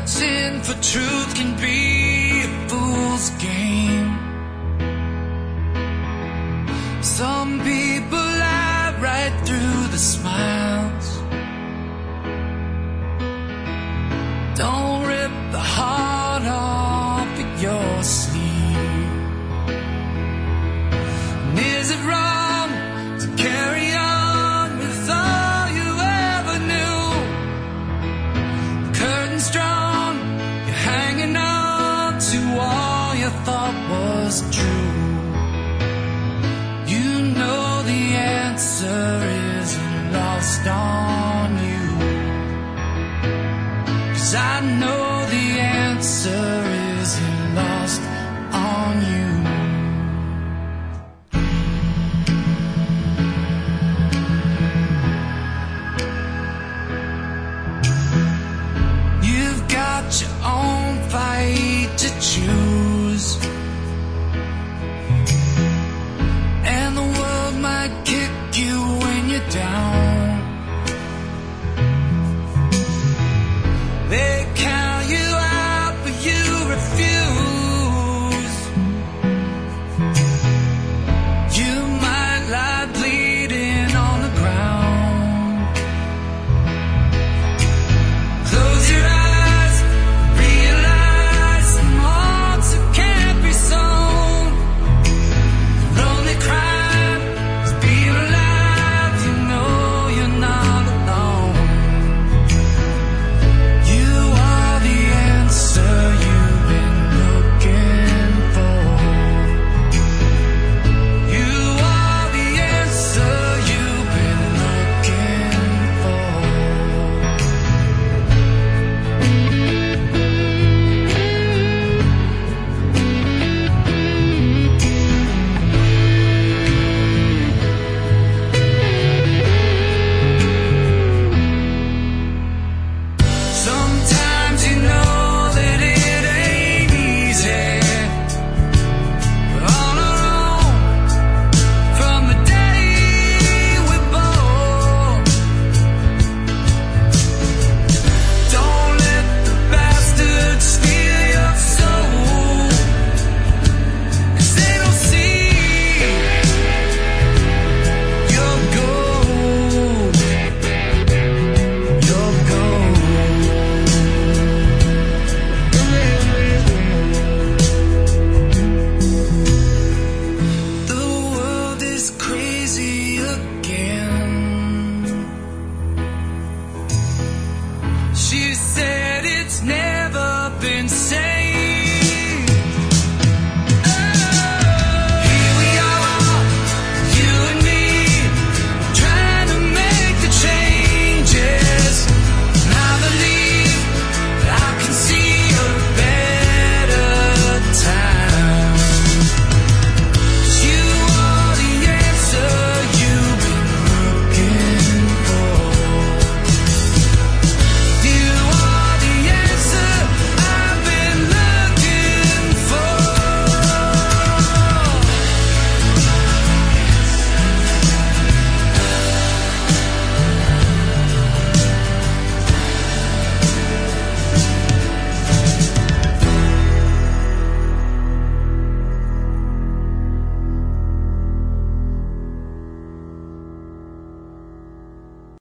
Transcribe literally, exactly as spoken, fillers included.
Searching for truth can be a fool's game. Some people lie right through the smiles. Don't rip the heart off of your sleeve. And is it wrong to carry on with all you ever knew? The curtain's drawn, you're hanging on to all you thought was true. You know the answer isn't lost on